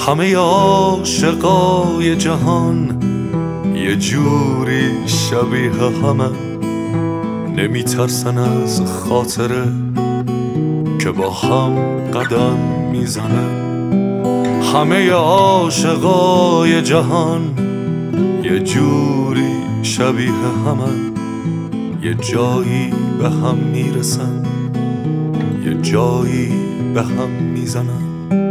همه عاشقای جهان یه جوری شبیه همه، نمیترسن از خاطره که با هم قدم میزنن. همه عاشقای جهان یه جوری شبیه همه، یه جایی به هم میرسن، یه جایی به هم میزنن.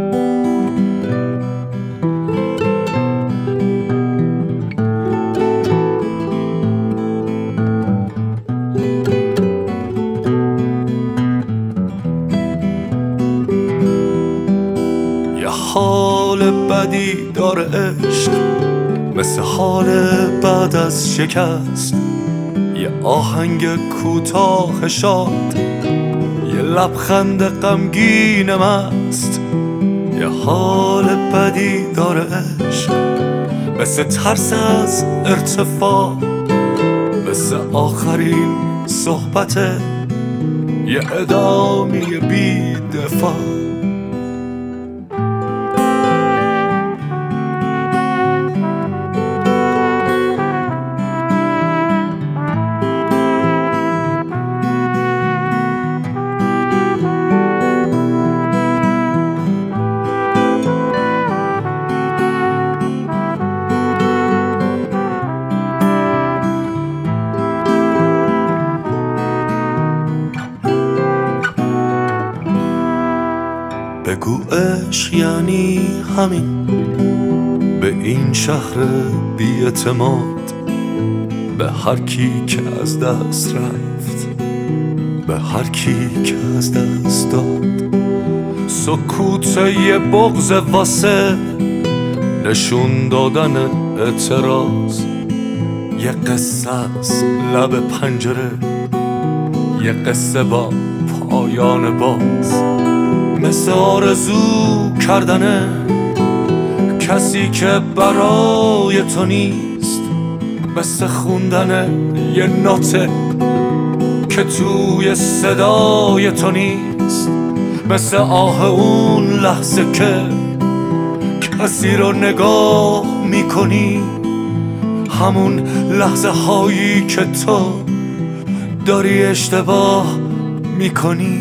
یه حال بدی داره عشق، مثل حال بعد از شکست. یه آهنگ کوتاه شاد، یه لبخند غمگین مست. یه حال بدی داره عشق، مثل ترس از ارتفاع، مثل آخرین صحبت یه ادامی بی دفاع. بگو عشق یعنی همین، به این شهر بی‌اعتماد، به هر کی که از دست رفت، به هر کی که از دست داد. سکوت یه بغض واسه نشون دادن اعتراض. یه قصه از لب پنجره، یه قصه با پایان باز. مثل آرزو کردن کسی که برای تو نیست، مثل خوندن یه نوته که توی صدای تو نیست، مثل آه اون لحظه که کسی رو نگاه میکنی، همون لحظه هایی که تو داری اشتباه میکنی.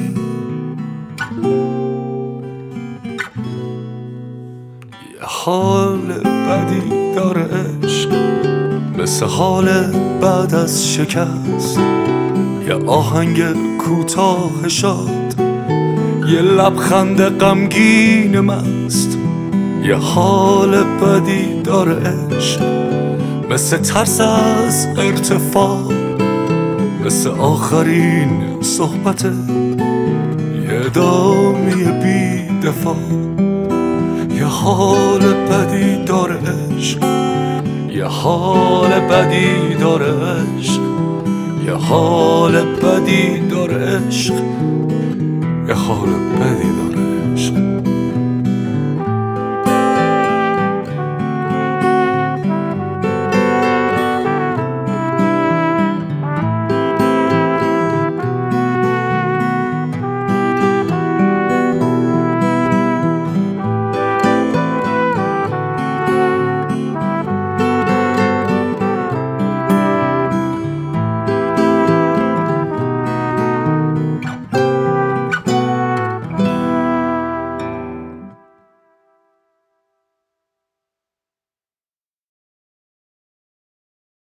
یه حال بدی داره عشق، مثل حال بعد از شکست. یه آهنگ کوتاه شاد، یه لبخند غمگین مست. یه حال بدی داره عشق، مثل ترس از ارتفاع، مثل آخرین صحبت یه ادامی بی دفاع. یه حال بدی داره عشق، یه حال بدی داره عشق، یه حال بدی داره عشق، یه حال بدی داره عشق.